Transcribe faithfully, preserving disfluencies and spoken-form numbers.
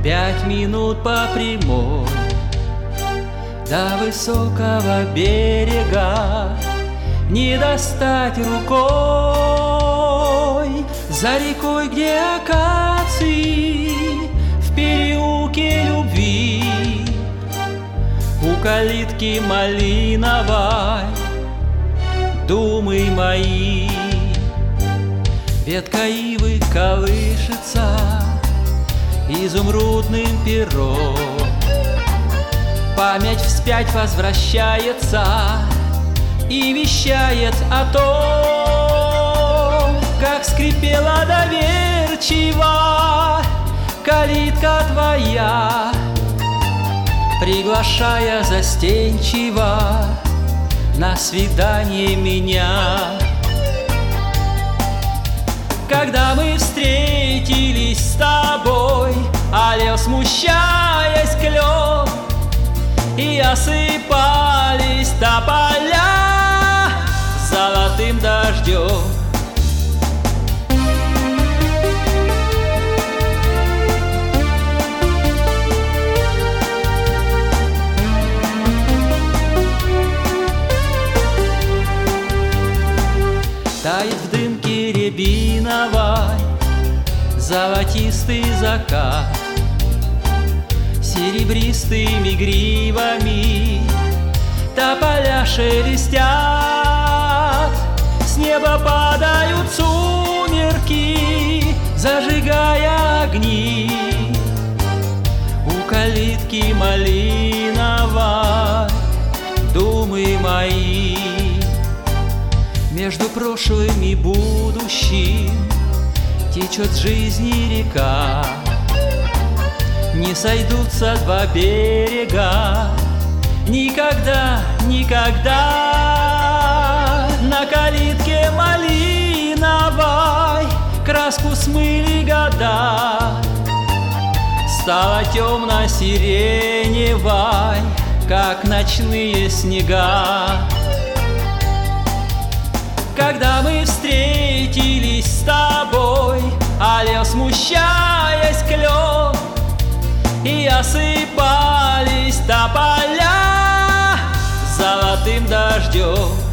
Пять минут по прямой до высокого берега, не достать рукой. За рекой, где акации, в переулке любви, у калитки малиновой думы мои. Ветка ивы колышется изумрудным пером, память вспять возвращается и вещает о том, как скрипела доверчиво калитка твоя, приглашая застенчиво на свидание меня. Когда мы встретились с тобой, алел, смущаясь, клёв, и осыпались тополя золотым дождем. Тает в дымке рябиновой золотистый закат, серебристыми гривами тополя шелестят. С неба падают сумерки, зажигая огни, у калитки малиновой думы мои. Между прошлым и будущим течет жизни река, не сойдутся два берега никогда, никогда. На калитке малиновой краску смыли года, стала темно-сиреневой, как ночные снега. Когда мы встретились с тобой, алел, смущаясь, клёв, и осыпались тополя золотым дождем.